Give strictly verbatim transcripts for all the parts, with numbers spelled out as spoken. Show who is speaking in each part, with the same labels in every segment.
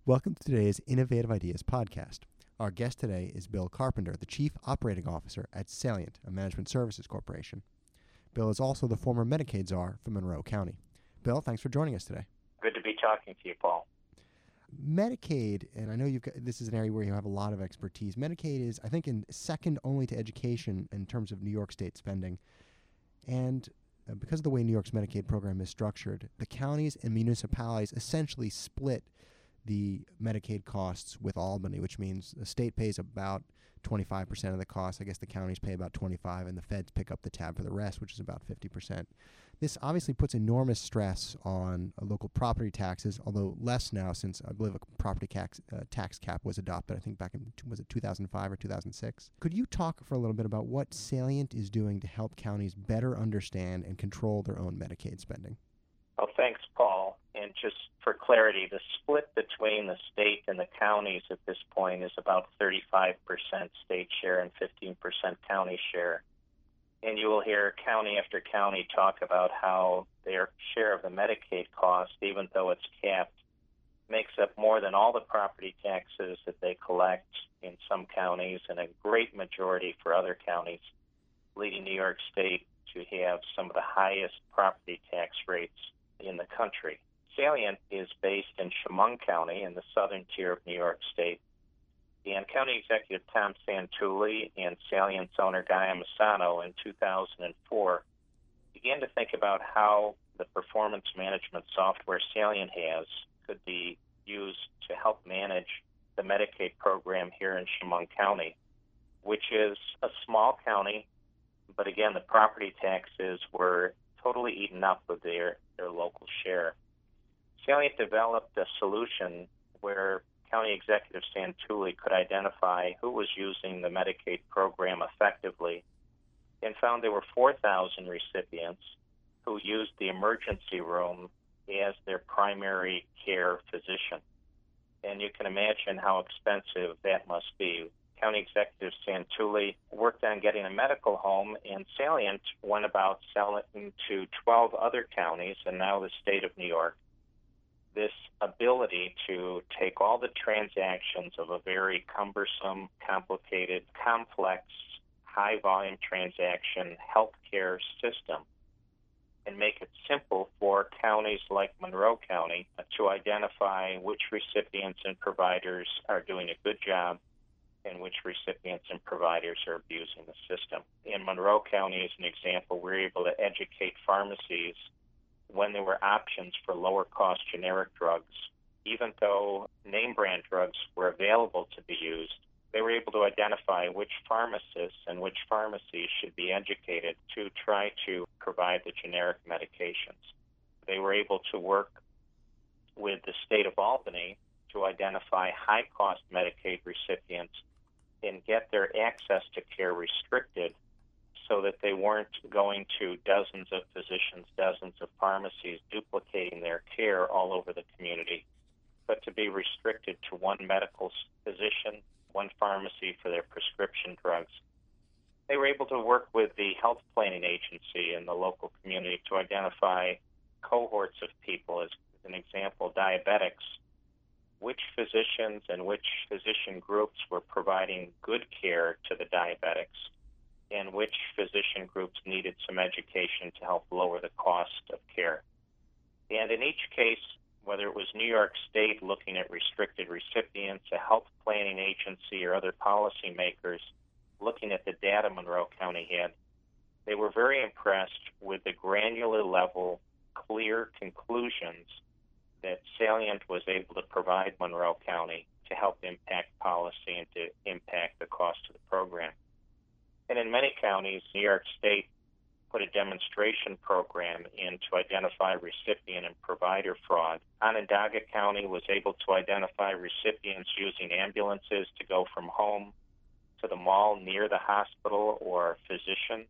Speaker 1: Welcome to today's Innovative Ideas podcast. Our guest today is Bill Carpenter, the Chief Operating Officer at Salient, a management services corporation. Bill is also the former Medicaid czar for Monroe County. Bill, thanks for joining us today.
Speaker 2: Good to be talking to you, Paul.
Speaker 1: Medicaid, and I know you've got, this is an area where you have a lot of expertise. Medicaid is, I think, in second only to education in terms of New York State spending. And uh, because of the way New York's Medicaid program is structured, the counties and municipalities essentially split the Medicaid costs with Albany, which means the state pays about twenty-five percent of the cost. I guess the counties pay about twenty-five, and the feds pick up the tab for the rest, which is about fifty percent. This obviously puts enormous stress on uh, local property taxes, although less now since I believe a property tax, uh, tax cap was adopted, I think back in, was it two thousand five or two thousand six? Could you talk for a little bit about what Salient is doing to help counties better understand and control their own Medicaid spending?
Speaker 2: Well, thanks, Paul. And just for clarity, the split between the state and the counties at this point is about thirty-five percent state share and fifteen percent county share. And you will hear county after county talk about how their share of the Medicaid cost, even though it's capped, makes up more than all the property taxes that they collect in some counties and a great majority for other counties, leading New York State to have some of the highest property tax rates in the country. Salient is based in Chemung County in the southern tier of New York State. And County Executive Tom Santulli and Salient's owner Guy Amasano in two thousand four began to think about how the performance management software Salient has could be used to help manage the Medicaid program here in Chemung County, which is a small county, but again, the property taxes were totally eaten up with their, their local share. Salient developed a solution where County Executive Santulli could identify who was using the Medicaid program effectively and found there were four thousand recipients who used the emergency room as their primary care physician. And you can imagine how expensive that must be. County Executive Santulli worked on getting a medical home, and Salient went about selling to twelve other counties and now the state of New York this ability to take all the transactions of a very cumbersome, complicated, complex, high-volume transaction healthcare system and make it simple for counties like Monroe County to identify which recipients and providers are doing a good job and which recipients and providers are abusing the system. In Monroe County, as an example, we're able to educate pharmacies when there were options for lower-cost generic drugs. Even though name-brand drugs were available to be used, they were able to identify which pharmacists and which pharmacies should be educated to try to provide the generic medications. They were able to work with the state of Albany to identify high-cost Medicaid recipients and get their access to care restricted so that they weren't going to dozens of physicians, dozens of pharmacies, duplicating their care all over the community, but to be restricted to one medical physician, one pharmacy for their prescription drugs. They were able to work with the health planning agency in the local community to identify cohorts of people, as an example, diabetics, which physicians and which physician groups were providing good care to the diabetics, and which physician groups needed some education to help lower the cost of care. And in each case, whether it was New York State looking at restricted recipients, a health planning agency, or other policymakers looking at the data Monroe County had, they were very impressed with the granular level, clear conclusions that Salient was able to provide Monroe County to help impact policy and to impact the cost of the program. And in many counties, New York State put a demonstration program in to identify recipient and provider fraud. Onondaga County was able to identify recipients using ambulances to go from home to the mall near the hospital or physician,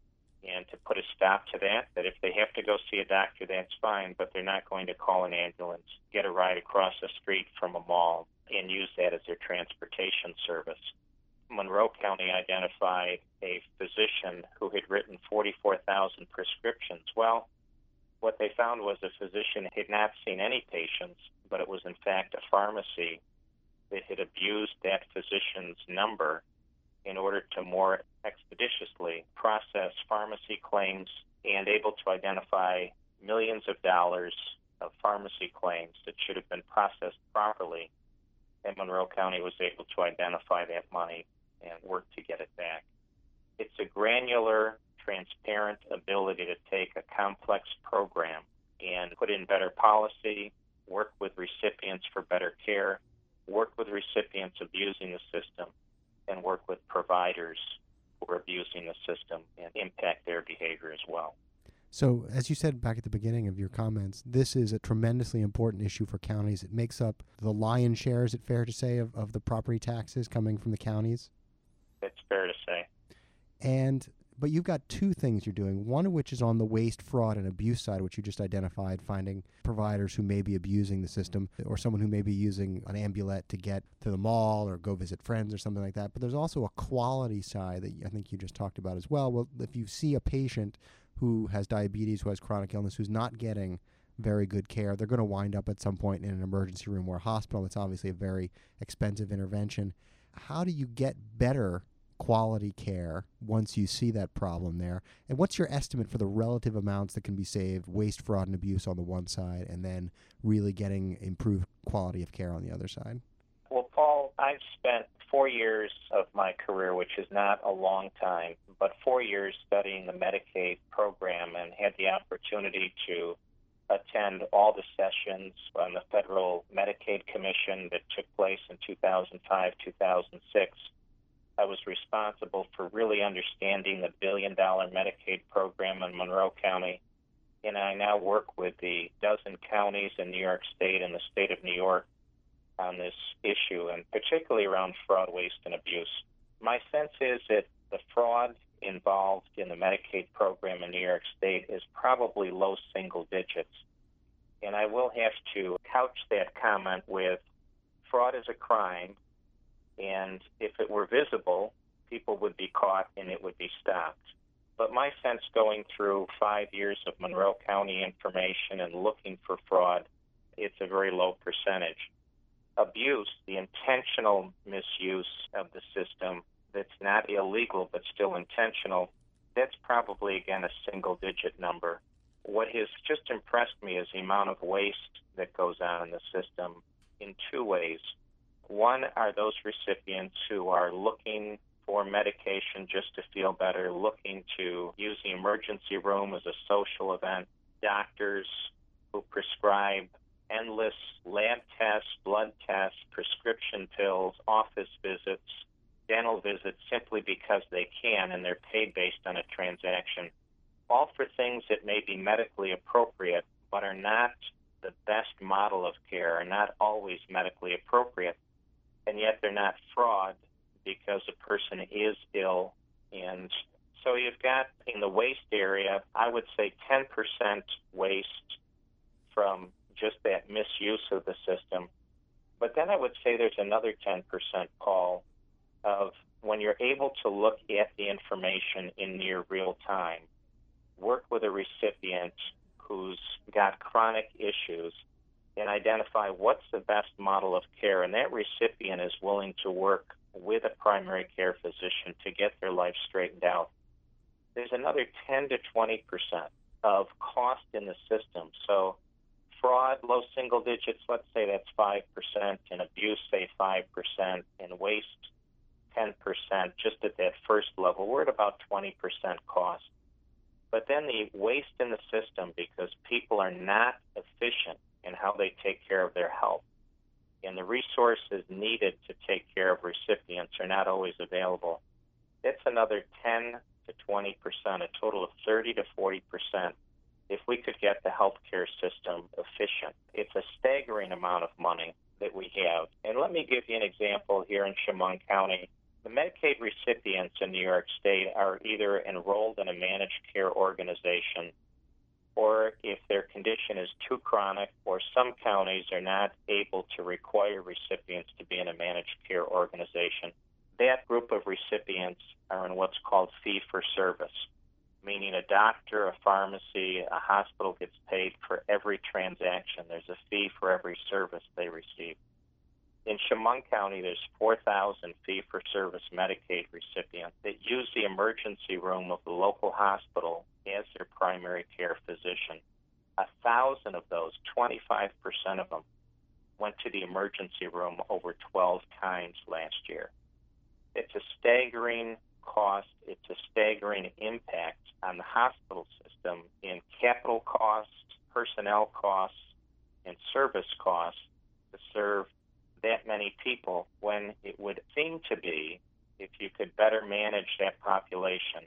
Speaker 2: and to put a stop to that, that if they have to go see a doctor, that's fine, but they're not going to call an ambulance, get a ride across the street from a mall, and use that as their transportation service. Monroe County identified a physician who had written forty-four thousand prescriptions. Well, what they found was the physician had not seen any patients, but it was in fact a pharmacy that had abused that physician's number in order to more expeditiously process pharmacy claims and able to identify millions of dollars of pharmacy claims that should have been processed properly. And Monroe County was able to identify that money and work to get it back. It's a granular, transparent ability to take a complex program and put in better policy, work with recipients for better care, work with recipients abusing the system, and work with providers who are abusing the system and impact their behavior as well.
Speaker 1: So, as you said back at the beginning of your comments, this is a tremendously important issue for counties. It makes up the lion's share, is it fair to say, of, of the property taxes coming from the counties?
Speaker 2: It's fair to say.
Speaker 1: And but you've got two things you're doing, one of which is on the waste, fraud, and abuse side, which you just identified, finding providers who may be abusing the system or someone who may be using an ambulette to get to the mall or go visit friends or something like that. But there's also a quality side that I think you just talked about as well. Well, if you see a patient who has diabetes, who has chronic illness, who's not getting very good care, they're going to wind up at some point in an emergency room or a hospital. It's obviously a very expensive intervention. How do you get better quality care once you see that problem there? And what's your estimate for the relative amounts that can be saved, waste, fraud, and abuse on the one side, and then really getting improved quality of care on the other side?
Speaker 2: Well, Paul, I've spent four years of my career, which is not a long time, but four years studying the Medicaid program and had the opportunity to attend all the sessions on the Federal Medicaid Commission that took place in two thousand five, two thousand six. I was responsible for really understanding the billion-dollar Medicaid program in Monroe County, and I now work with the dozen counties in New York State and the state of New York on this issue, and particularly around fraud, waste, and abuse. My sense is that the fraud involved in the Medicaid program in New York State is probably low single digits. And I will have to couch that comment with fraud is a crime, and if it were visible, people would be caught and it would be stopped. But my sense going through five years of Monroe County information and looking for fraud, it's a very low percentage. Abuse, the intentional misuse of the system that's not illegal but still intentional, that's probably, again, a single-digit number. What has just impressed me is the amount of waste that goes on in the system in two ways. One are those recipients who are looking for medication just to feel better, looking to use the emergency room as a social event, doctors who prescribe endless lab tests, blood tests, prescription pills, office visits, dental visits simply because they can and they're paid based on a transaction, all for things that may be medically appropriate but are not the best model of care, are not always medically appropriate, and yet they're not fraud because a person is ill. And so you've got in the waste area, I would say ten percent waste from just that misuse of the system. But then I would say there's another ten percent, Paul, of when you're able to look at the information in near real time, work with a recipient who's got chronic issues, and identify what's the best model of care, and that recipient is willing to work with a primary care physician to get their life straightened out. There's another ten to twenty percent of cost in the system. So fraud, low single digits, let's say that's five percent, and abuse, say five percent, and waste, ten percent, just at that first level. We're at about twenty percent cost. But then the waste in the system, because people are not efficient in how they take care of their health, and the resources needed to take care of recipients are not always available, that's another ten to twenty percent, a total of thirty to forty percent. If we could get the healthcare system efficient, it's a staggering amount of money that we have. And let me give you an example here in Chemung County. The Medicaid recipients in New York State are either enrolled in a managed care organization, or if their condition is too chronic, or some counties are not able to require recipients to be in a managed care organization, that group of recipients are in what's called fee-for-service. meaning a doctor, a pharmacy, a hospital gets paid for every transaction. There's a fee for every service they receive. In Chemung County, there's four thousand fee-for-service Medicaid recipients that use the emergency room of the local hospital as their primary care physician. A thousand of those, twenty-five percent of them, went to the emergency room over twelve times last year. It's a staggering cost. It's a staggering impact on the hospital system in capital costs, personnel costs, and service costs to serve that many people, when it would seem to be, if you could better manage that population,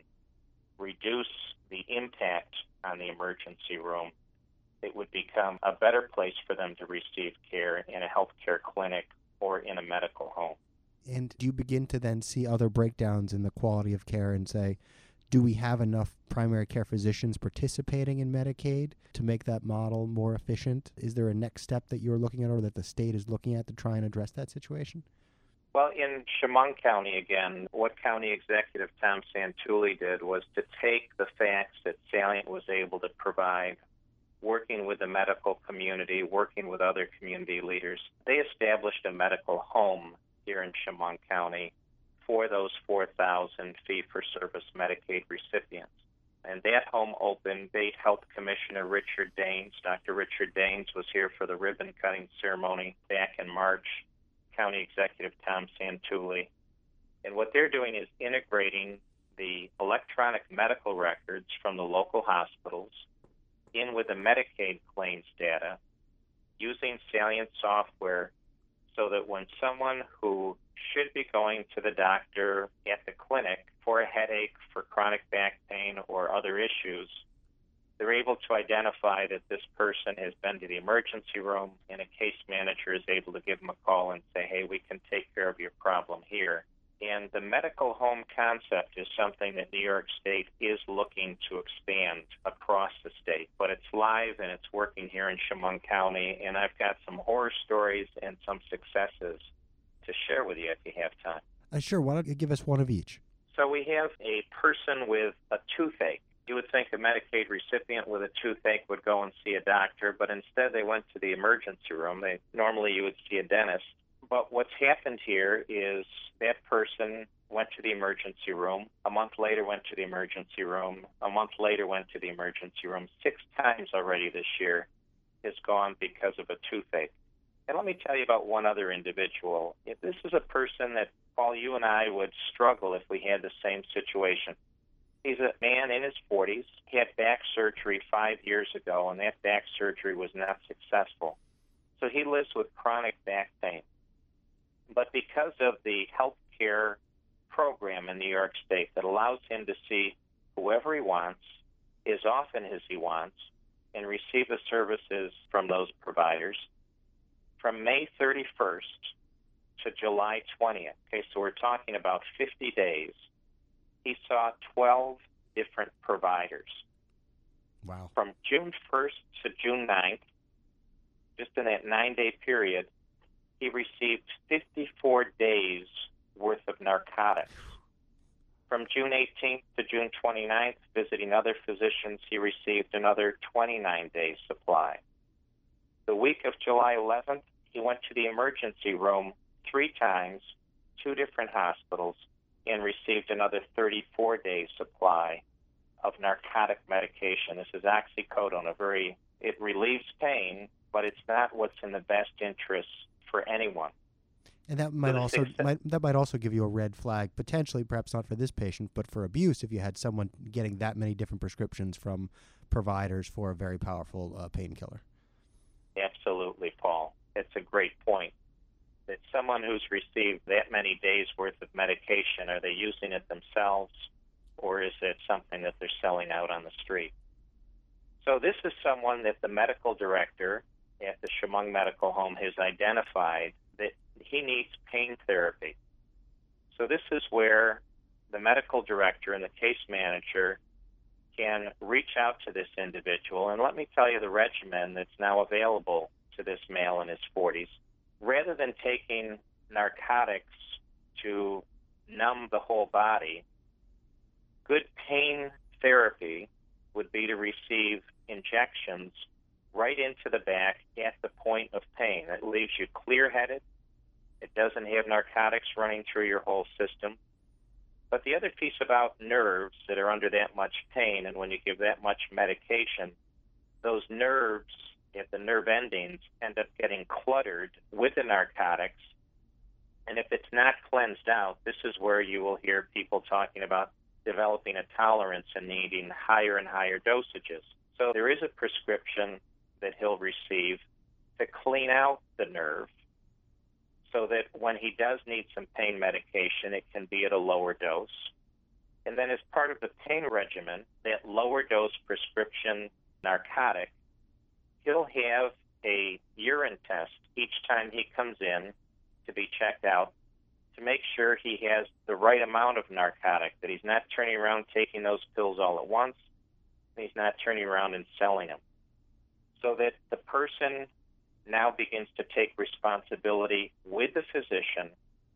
Speaker 2: reduce the impact on the emergency room, it would become a better place for them to receive care in a healthcare clinic or in a medical home.
Speaker 1: And do you begin to then see other breakdowns in the quality of care and say, do we have enough primary care physicians participating in Medicaid to make that model more efficient? Is there a next step that you're looking at or that the state is looking at to try and address that situation?
Speaker 2: Well, in Chemung County, again, what County Executive Tom Santulli did was to take the facts that Salient was able to provide, working with the medical community, working with other community leaders. They established a medical home here in Chemung County for those four thousand fee-for-service Medicaid recipients. And that home opened. State Health Commissioner Richard Daines, Doctor Richard Daines, was here for the ribbon-cutting ceremony back in March. County Executive Tom Santulli. And what they're doing is integrating the electronic medical records from the local hospitals in with the Medicaid claims data, using Salient software so that when someone who should be going to the doctor at the clinic for a headache, for chronic back pain, or other issues, they're able to identify that this person has been to the emergency room, and a case manager is able to give them a call and say, hey, we can take care of your problem here. And the medical home concept is something that New York State is looking to expand across the state. But it's live and it's working here in Chemung County, and I've got some horror stories and some successes to share with you if you have time.
Speaker 1: Uh, sure. Why don't you give us one of each?
Speaker 2: So we have a person with a toothache. You would think a Medicaid recipient with a toothache would go and see a doctor, but instead they went to the emergency room. They, normally you would see a dentist. But what's happened here is that person went to the emergency room. A month later went to the emergency room. A month later went to the emergency room. Six times already this year has gone because of a toothache. And let me tell you about one other individual. If this is a person that, Paul, you and I would struggle if we had the same situation. He's a man in his forties. He had back surgery five years ago, and that back surgery was not successful. So he lives with chronic back pain. But because of the health care program in New York State that allows him to see whoever he wants, as often as he wants, and receive the services from those providers, from May thirty-first to July twentieth, okay, so we're talking about fifty days, he saw twelve different providers.
Speaker 1: Wow.
Speaker 2: From June first to June ninth, just in that nine-day period, he received fifty-four days worth of narcotics. From June eighteenth to June twenty-ninth, visiting other physicians, he received another twenty-nine days supply. The week of July eleventh, he went to the emergency room three times, two different hospitals, and received another thirty-four days supply of narcotic medication. This is oxycodone, a very, it relieves pain, but it's not what's in the best interest for anyone.
Speaker 1: And that might
Speaker 2: So
Speaker 1: also
Speaker 2: success-
Speaker 1: might, that might also give you a red flag, potentially, perhaps not for this patient, but for abuse if you had someone getting that many different prescriptions from providers for a very powerful uh, painkiller.
Speaker 2: Absolutely, Paul. It's a great point. That someone who's received that many days worth of medication, are they using it themselves, or is it something that they're selling out on the street? So this is someone that the medical director at the Chemung Medical Home has identified that he needs pain therapy. So this is where the medical director and the case manager can reach out to this individual. And let me tell you the regimen that's now available to this male in his forties. Rather than taking narcotics to numb the whole body, good pain therapy would be to receive injections right into the back at the point of pain. It leaves you clear-headed. It doesn't have narcotics running through your whole system. But the other piece about nerves that are under that much pain, and when you give that much medication, those nerves at the nerve endings end up getting cluttered with the narcotics. And if it's not cleansed out, this is where you will hear people talking about developing a tolerance and needing higher and higher dosages. So there is a prescription that he'll receive to clean out the nerve so that when he does need some pain medication, it can be at a lower dose. And then as part of the pain regimen, that lower dose prescription narcotic, he'll have a urine test each time he comes in to be checked out to make sure he has the right amount of narcotic, that he's not turning around taking those pills all at once, and he's not turning around and selling them. So that the person now begins to take responsibility with the physician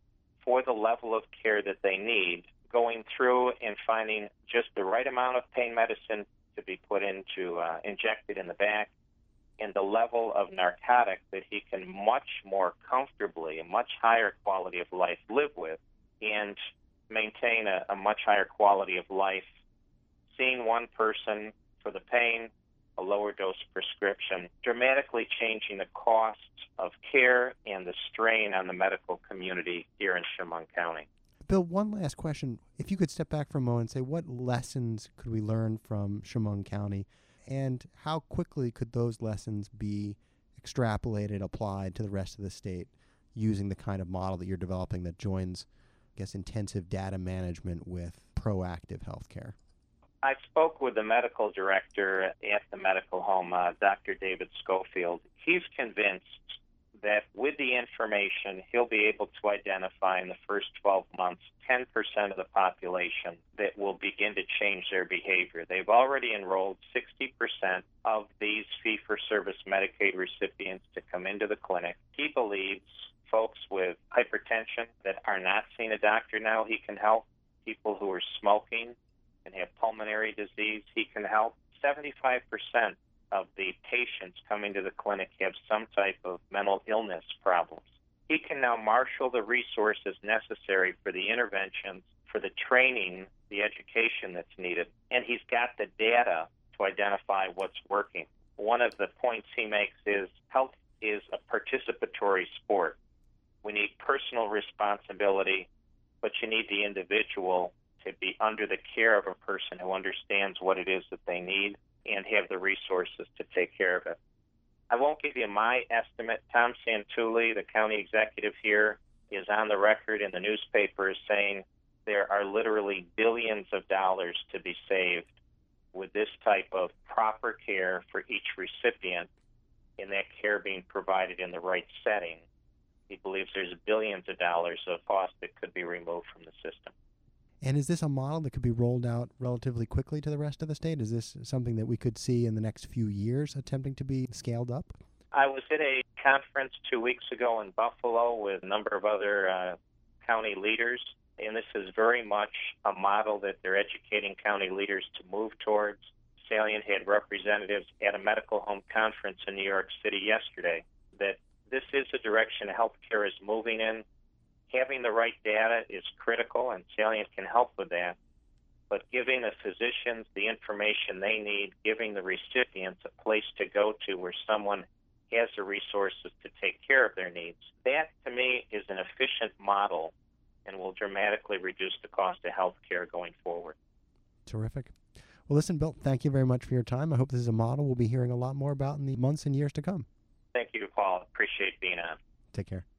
Speaker 2: for the level of care that they need, going through and finding just the right amount of pain medicine to be put into, uh, injected in the back, and the level of narcotic that he can much more comfortably, a much higher quality of life live with, and maintain a, a much higher quality of life, seeing one person for the pain, a lower dose prescription, dramatically changing the cost of care and the strain on the medical community here in Chemung County.
Speaker 1: Bill, one last question. If you could step back for a moment and say, what lessons could we learn from Chemung County, and how quickly could those lessons be extrapolated, applied to the rest of the state using the kind of model that you're developing that joins, I guess, intensive data management with proactive healthcare?
Speaker 2: I spoke with the medical director at the medical home, uh, Doctor David Schofield. He's convinced that with the information, he'll be able to identify in the first twelve months ten percent of the population that will begin to change their behavior. They've already enrolled sixty percent of these fee-for-service Medicaid recipients to come into the clinic. He believes folks with hypertension that are not seeing a doctor now, he can help. People who are smoking and have pulmonary disease, he can help. seventy-five percent of the patients coming to the clinic have some type of mental illness problems. He can now marshal the resources necessary for the interventions, for the training, the education that's needed, and he's got the data to identify what's working. One of the points he makes is health is a participatory sport. We need personal responsibility, but you need the individual to be under the care of a person who understands what it is that they need and have the resources to take care of it. I won't give you my estimate. Tom Santulli, the county executive here, is on the record in the newspapers saying there are literally billions of dollars to be saved with this type of proper care for each recipient, and that care being provided in the right setting. He believes there's billions of dollars of cost that could be removed from the system.
Speaker 1: And is this a model that could be rolled out relatively quickly to the rest of the state? Is this something that we could see in the next few years attempting to be scaled up?
Speaker 2: I was at a conference two weeks ago in Buffalo with a number of other uh, county leaders, and this is very much a model that they're educating county leaders to move towards. Salient had representatives at a medical home conference in New York City yesterday that this is the direction healthcare is moving in. Having the right data is critical, and Salient can help with that. But giving the physicians the information they need, giving the recipients a place to go to where someone has the resources to take care of their needs, that, to me, is an efficient model and will dramatically reduce the cost of health care going forward.
Speaker 1: Terrific. Well, listen, Bill, thank you very much for your time. I hope this is a model we'll be hearing a lot more about in the months and years to come.
Speaker 2: Thank you, Paul. Appreciate being on.
Speaker 1: Take care.